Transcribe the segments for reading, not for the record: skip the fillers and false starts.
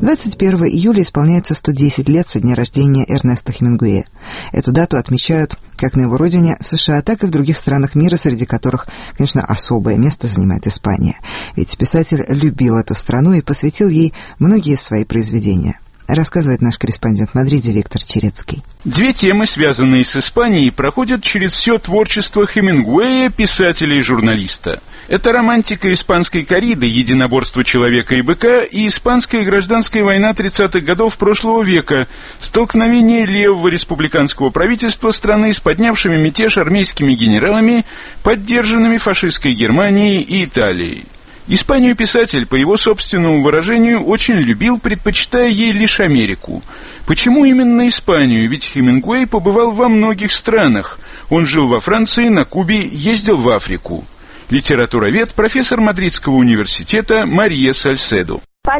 21 июля исполняется 110 лет со дня рождения Эрнеста Хемингуэя. Эту дату отмечают как на его родине в США, так и в других странах мира, среди которых, конечно, особое место занимает Испания. Ведь писатель любил эту страну и посвятил ей многие свои произведения. Рассказывает наш корреспондент в Мадриде Виктор Черецкий. Две темы, связанные с Испанией, проходят через все творчество Хемингуэя, писателя и журналиста. Это романтика испанской корриды, единоборство человека и быка, и испанская гражданская война 30-х годов прошлого века, столкновение левого республиканского правительства страны с поднявшими мятеж армейскими генералами, поддержанными фашистской Германией и Италией. Испанию писатель, по его собственному выражению, очень любил, предпочитая ей лишь Америку. Почему именно Испанию? Ведь Хемингуэй побывал во многих странах. Он жил во Франции, на Кубе, ездил в Африку. Литературовед, профессор Мадридского университета Мария Сальседо.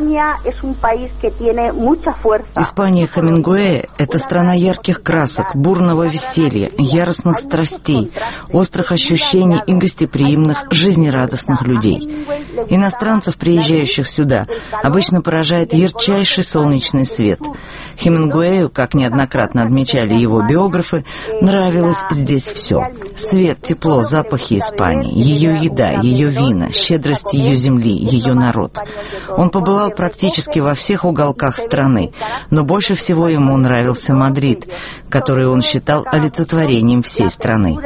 Испания Хемингуэя – это страна ярких красок, бурного веселья, яростных страстей, острых ощущений и гостеприимных, жизнерадостных людей. Иностранцев, приезжающих сюда, обычно поражает ярчайший солнечный свет. Хемингуэю, как неоднократно отмечали его биографы, нравилось здесь все. Свет, тепло, запахи Испании, ее еда, ее вина, щедрость ее земли, ее народ. Он побывал практически во всех уголках страны, но больше всего ему нравился Мадрид, который он считал олицетворением всей страны.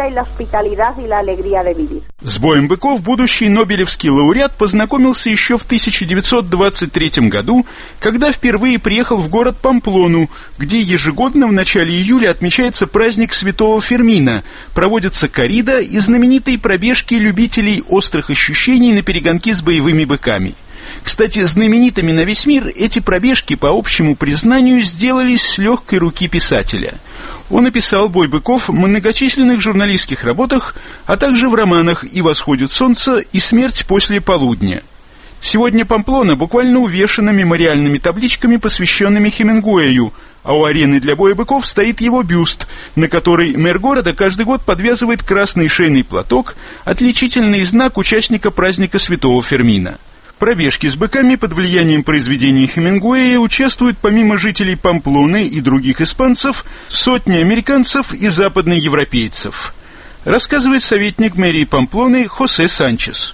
С боем быков будущий нобелевский лауреат познакомился еще в 1923 году, когда впервые приехал в город Памплону, где ежегодно в начале июля отмечается праздник Святого Фермина, проводится коррида и знаменитые пробежки любителей острых ощущений наперегонки с боевыми быками. Кстати, знаменитыми на весь мир эти пробежки, по общему признанию, сделались с легкой руки писателя. Он описал бой быков в многочисленных журналистских работах, а также в романах «И восходит солнце», и «Смерть после полудня». Сегодня Памплона буквально увешана мемориальными табличками, посвященными Хемингуэю, а у арены для боя быков стоит его бюст, на который мэр города каждый год подвязывает красный шейный платок, отличительный знак участника праздника Святого Фермина. В пробежке с быками под влиянием произведений Хемингуэя участвуют помимо жителей Памплоны и других испанцев сотни американцев и западноевропейцев. Рассказывает советник мэрии Памплоны Хосе Санчес.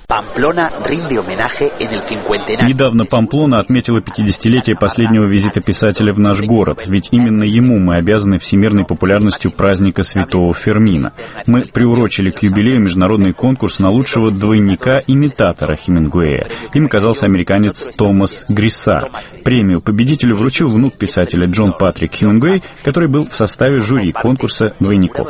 Недавно Памплона отметила 50-летие последнего визита писателя в наш город, ведь именно ему мы обязаны всемирной популярностью праздника Святого Фермина. Мы приурочили к юбилею международный конкурс на лучшего двойника-имитатора Хемингуэя. Им оказался американец Томас Гриссар. Премию победителю вручил внук писателя Джон Патрик Хемингуэй, который был в составе жюри конкурса двойников.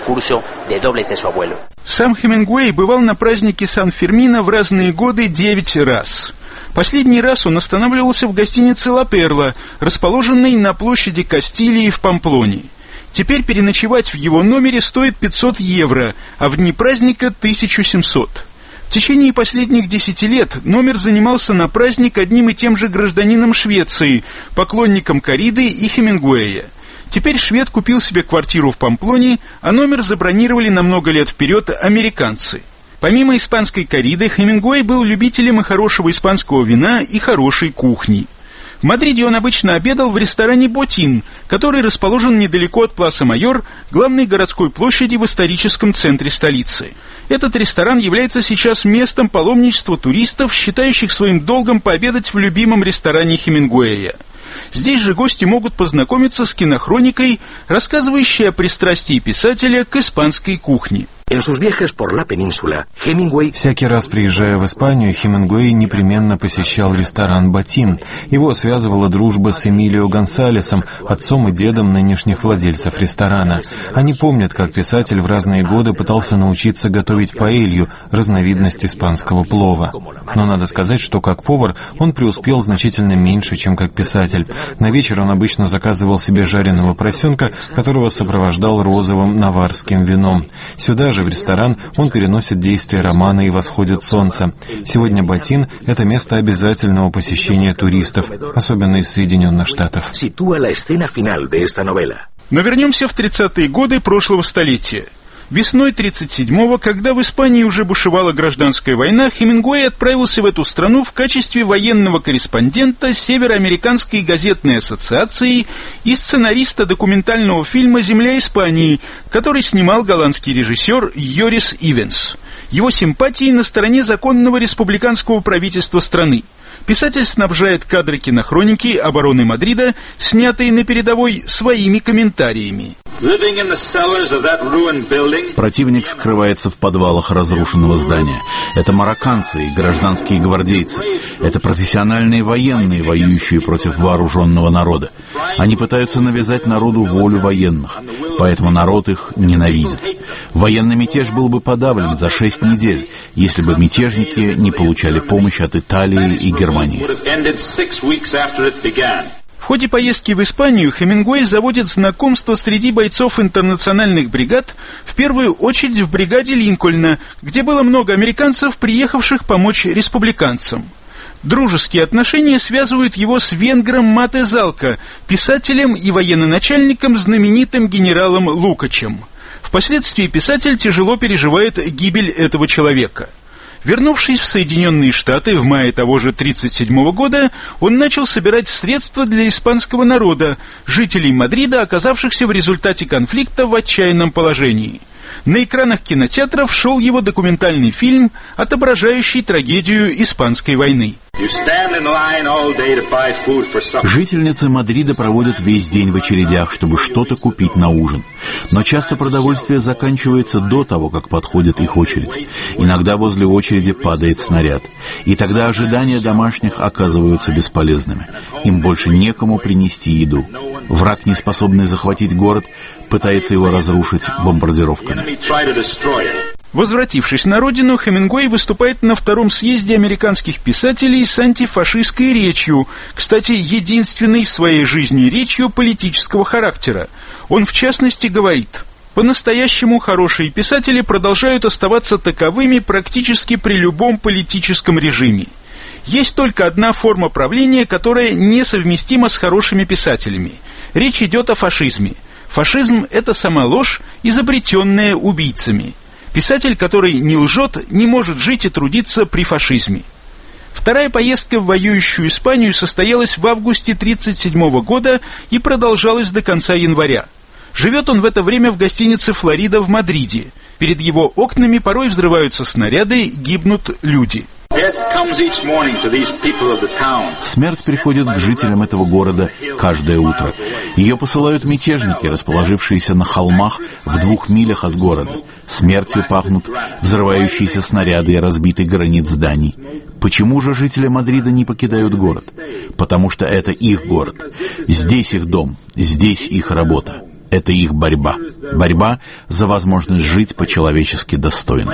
Сам Хемингуэй бывал на празднике Сан-Фермино в разные годы 9 раз. Последний раз он останавливался в гостинице «Ла Перла», расположенной на площади Кастилии в Памплоне. Теперь переночевать в его номере стоит 500 евро, а в дни праздника 1700. В течение последних 10 лет номер занимался на праздник одним и тем же гражданином Швеции, поклонником корриды и Хемингуэя. Теперь швед купил себе квартиру в Памплоне, а номер забронировали на много лет вперед американцы. Помимо испанской корриды, Хемингуэй был любителем и хорошего испанского вина, и хорошей кухни. В Мадриде он обычно обедал в ресторане «Ботин», который расположен недалеко от Пласа Майор, главной городской площади в историческом центре столицы. Этот ресторан является сейчас местом паломничества туристов, считающих своим долгом пообедать в любимом ресторане Хемингуэя. Здесь же гости могут познакомиться с кинохроникой, рассказывающей о пристрастии писателя к испанской кухне. Всякий раз, приезжая в Испанию, Хемингуэй непременно посещал ресторан «Ботин». Его связывала дружба с Эмилио Гонсалесом, отцом и дедом нынешних владельцев ресторана. Они помнят, как писатель в разные годы пытался научиться готовить паэлью, разновидность испанского плова. Но надо сказать, что как повар он преуспел значительно меньше, чем как писатель. На вечер он обычно заказывал себе жареного поросенка, которого сопровождал розовым наварским вином. Сюда же, в ресторан, он переносит действие романа «И восходит солнце». Сегодня Ботин – это место обязательного посещения туристов, особенно из Соединенных Штатов. Но вернемся в 30-е годы прошлого столетия. Весной 1937-го, когда в Испании уже бушевала гражданская война, Хемингуэй отправился в эту страну в качестве военного корреспондента Североамериканской газетной ассоциации и сценариста документального фильма «Земля Испании», который снимал голландский режиссер Йорис Ивенс. Его симпатии на стороне законного республиканского правительства страны. Писатель снабжает кадры кинохроники обороны Мадрида, снятые на передовой, своими комментариями. Противник скрывается в подвалах разрушенного здания. Это марокканцы и гражданские гвардейцы. Это профессиональные военные, воюющие против вооруженного народа. Они пытаются навязать народу волю военных, поэтому народ их ненавидит. Военный мятеж был бы подавлен за 6 недель, если бы мятежники не получали помощь от Италии и Германии. В ходе поездки в Испанию Хемингуэй заводит знакомство среди бойцов интернациональных бригад, в первую очередь в бригаде Линкольна, где было много американцев, приехавших помочь республиканцам. Дружеские отношения связывают его с венгром Мате Залко, писателем и военачальником знаменитым генералом Лукачем. Впоследствии писатель тяжело переживает гибель этого человека. Вернувшись в Соединенные Штаты в мае того же 1937 года, он начал собирать средства для испанского народа, жителей Мадрида, оказавшихся в результате конфликта в отчаянном положении. На экранах кинотеатров шел его документальный фильм, отображающий трагедию Испанской войны. Жительницы Мадрида проводят весь день в очередях, чтобы что-то купить на ужин. Но часто продовольствие заканчивается до того, как подходит их очередь. Иногда возле очереди падает снаряд. И тогда ожидания домашних оказываются бесполезными. Им больше некому принести еду. Враг, не способный захватить город, пытается его разрушить бомбардировками. Возвратившись на родину, Хемингуэй выступает на втором съезде американских писателей с антифашистской речью, кстати, единственной в своей жизни речью политического характера. Он, в частности, говорит: «По-настоящему хорошие писатели продолжают оставаться таковыми практически при любом политическом режиме. Есть только одна форма правления, которая несовместима с хорошими писателями. Речь идет о фашизме. Фашизм – это сама ложь, изобретенная убийцами. Писатель, который не лжет, не может жить и трудиться при фашизме». Вторая поездка в воюющую Испанию состоялась в августе 1937 года и продолжалась до конца января. Живет он в это время в гостинице «Флорида» в Мадриде. Перед его окнами порой взрываются снаряды, гибнут люди. Смерть приходит к жителям этого города каждое утро. Ее посылают мятежники, расположившиеся на холмах в 2 милях от города. Смертью пахнут взрывающиеся снаряды и разбитый гранит зданий. Почему же жители Мадрида не покидают город? Потому что это их город. Здесь их дом, здесь их работа. Это их борьба. Борьба за возможность жить по-человечески достойно.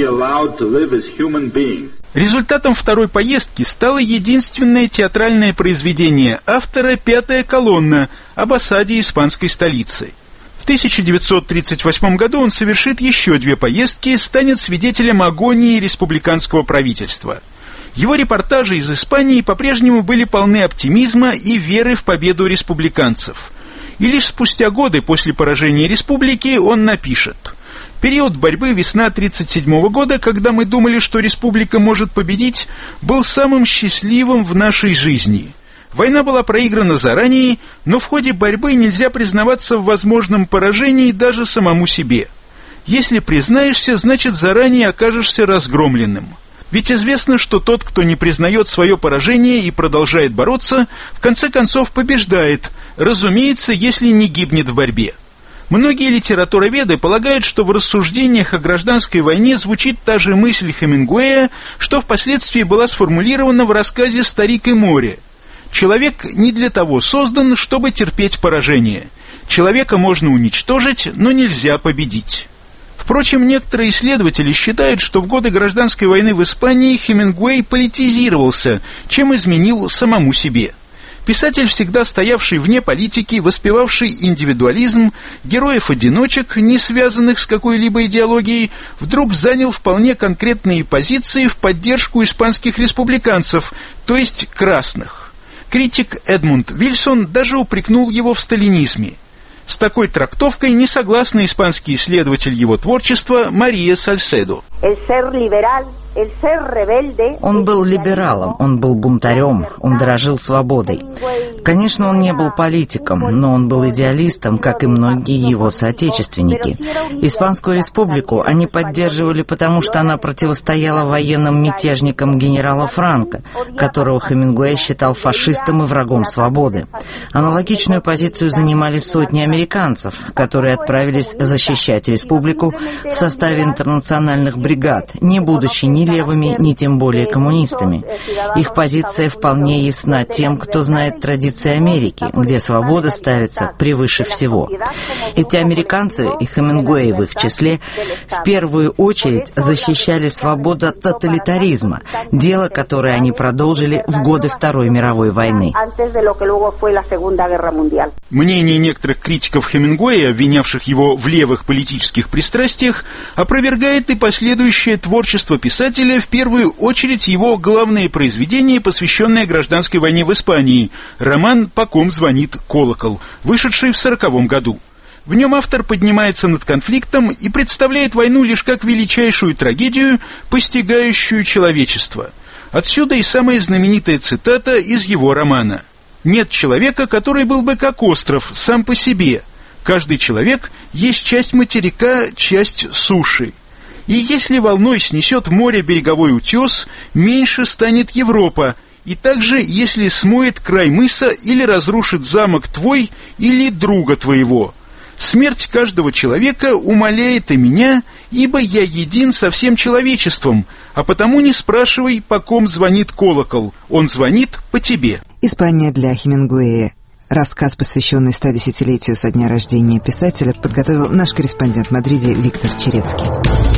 Результатом второй поездки стало единственное театральное произведение автора «Пятая колонна» об осаде испанской столицы. В 1938 году он совершит еще 2 поездки, станет свидетелем агонии республиканского правительства. Его репортажи из Испании по-прежнему были полны оптимизма и веры в победу республиканцев. И лишь спустя годы после поражения республики он напишет: «Период борьбы весна 1937 года, когда мы думали, что республика может победить, был самым счастливым в нашей жизни. Война была проиграна заранее, но в ходе борьбы нельзя признаваться в возможном поражении даже самому себе. Если признаешься, значит заранее окажешься разгромленным. Ведь известно, что тот, кто не признает свое поражение и продолжает бороться, в конце концов побеждает, разумеется, если не гибнет в борьбе». Многие литературоведы полагают, что в рассуждениях о гражданской войне звучит та же мысль Хемингуэя, что впоследствии была сформулирована в рассказе «Старик и море». Человек не для того создан, чтобы терпеть поражение. Человека можно уничтожить, но нельзя победить. Впрочем, некоторые исследователи считают, что в годы гражданской войны в Испании Хемингуэй политизировался, чем изменил самому себе. Писатель, всегда стоявший вне политики, воспевавший индивидуализм, героев-одиночек, не связанных с какой-либо идеологией, вдруг занял вполне конкретные позиции в поддержку испанских республиканцев, то есть красных. Критик Эдмунд Вильсон даже упрекнул его в сталинизме. С такой трактовкой не согласна испанский исследователь его творчества Мария Сальседо. Он был либералом, он был бунтарем, он дорожил свободой. Конечно, он не был политиком, но он был идеалистом, как и многие его соотечественники. Испанскую республику они поддерживали, потому что она противостояла военным мятежникам генерала Франко, которого Хемингуэй считал фашистом и врагом свободы. Аналогичную позицию занимали сотни американцев, которые отправились защищать республику в составе интернациональных бригад, не будучи ни левыми, ни тем более коммунистами. Их позиция вполне ясна тем, кто знает традиции Америки, где свобода ставится превыше всего. Эти американцы, и Хемингуэй в их числе, в первую очередь защищали свободу от тоталитаризма, дело, которое они продолжили в годы Второй мировой войны. Мнение некоторых критиков Хемингуэя, обвинявших его в левых политических пристрастиях, опровергает и последующее творчество писателя, в первую очередь его главное произведение, посвященное гражданской войне в Испании, роман «По ком звонит колокол», вышедший в 1940 году. В нем автор поднимается над конфликтом и представляет войну лишь как величайшую трагедию, постигающую человечество. Отсюда и самая знаменитая цитата из его романа: «Нет человека, который был бы как остров, сам по себе. Каждый человек есть часть материка, часть суши. И если волной снесет в море береговой утес, меньше станет Европа, и также, если смоет край мыса или разрушит замок твой или друга твоего. Смерть каждого человека умаляет и меня, ибо я един со всем человечеством, а потому не спрашивай, по ком звонит колокол, он звонит по тебе». Испания для Хемингуэя. Рассказ, посвященный 110-летию со дня рождения писателя, подготовил наш корреспондент в Мадриде Виктор Черецкий.